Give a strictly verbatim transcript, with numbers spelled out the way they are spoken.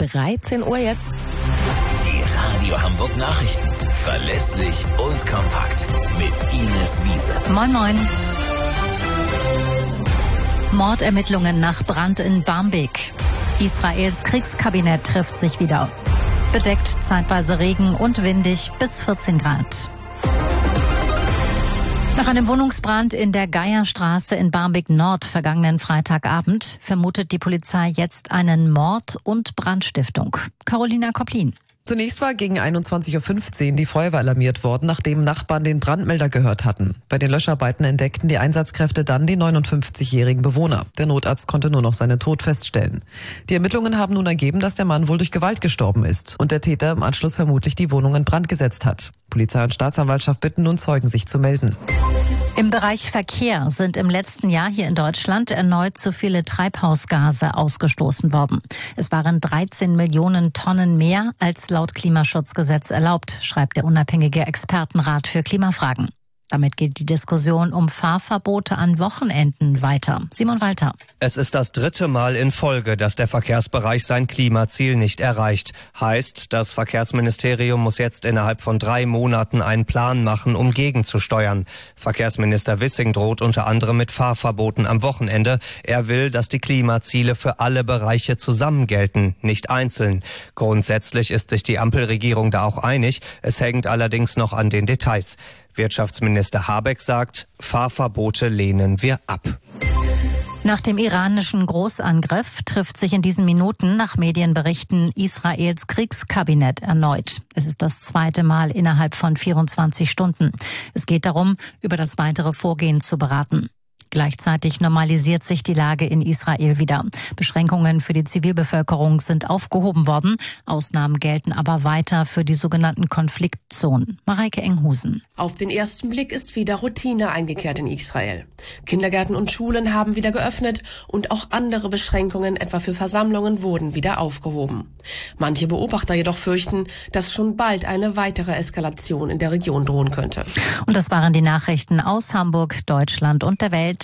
dreizehn Uhr jetzt. Die Radio Hamburg Nachrichten. Verlässlich und kompakt. Mit Ines Wiese. Moin, moin. Mordermittlungen nach Brand in Barmbek. Israels Kriegskabinett trifft sich wieder. Bedeckt zeitweise Regen und windig bis vierzehn Grad. Nach einem Wohnungsbrand in der Geierstraße in Barmbek Nord vergangenen Freitagabend vermutet die Polizei jetzt einen Mord und Brandstiftung. Carolina Koplin. Zunächst war gegen einundzwanzig Uhr fünfzehn die Feuerwehr alarmiert worden, nachdem Nachbarn den Brandmelder gehört hatten. Bei den Löscharbeiten entdeckten die Einsatzkräfte dann den neunundfünfzigjährigen Bewohner. Der Notarzt konnte nur noch seinen Tod feststellen. Die Ermittlungen haben nun ergeben, dass der Mann wohl durch Gewalt gestorben ist und der Täter im Anschluss vermutlich die Wohnung in Brand gesetzt hat. Polizei und Staatsanwaltschaft bitten nun Zeugen, sich zu melden. Im Bereich Verkehr sind im letzten Jahr hier in Deutschland erneut zu viele Treibhausgase ausgestoßen worden. Es waren dreizehn Millionen Tonnen mehr als laut Klimaschutzgesetz erlaubt, schreibt der unabhängige Expertenrat für Klimafragen. Damit geht die Diskussion um Fahrverbote an Wochenenden weiter. Simon Walter. Es ist das dritte Mal in Folge, dass der Verkehrsbereich sein Klimaziel nicht erreicht. Heißt, das Verkehrsministerium muss jetzt innerhalb von drei Monaten einen Plan machen, um gegenzusteuern. Verkehrsminister Wissing droht unter anderem mit Fahrverboten am Wochenende. Er will, dass die Klimaziele für alle Bereiche zusammen gelten, nicht einzeln. Grundsätzlich ist sich die Ampelregierung da auch einig. Es hängt allerdings noch an den Details. Wirtschaftsminister Habeck sagt, Fahrverbote lehnen wir ab. Nach dem iranischen Großangriff trifft sich in diesen Minuten nach Medienberichten Israels Kriegskabinett erneut. Es ist das zweite Mal innerhalb von vierundzwanzig Stunden. Es geht darum, über das weitere Vorgehen zu beraten. Gleichzeitig normalisiert sich die Lage in Israel wieder. Beschränkungen für die Zivilbevölkerung sind aufgehoben worden. Ausnahmen gelten aber weiter für die sogenannten Konfliktzonen. Mareike Enghusen. Auf den ersten Blick ist wieder Routine eingekehrt in Israel. Kindergärten und Schulen haben wieder geöffnet und auch andere Beschränkungen, etwa für Versammlungen, wurden wieder aufgehoben. Manche Beobachter jedoch fürchten, dass schon bald eine weitere Eskalation in der Region drohen könnte. Und das waren die Nachrichten aus Hamburg, Deutschland und der Welt.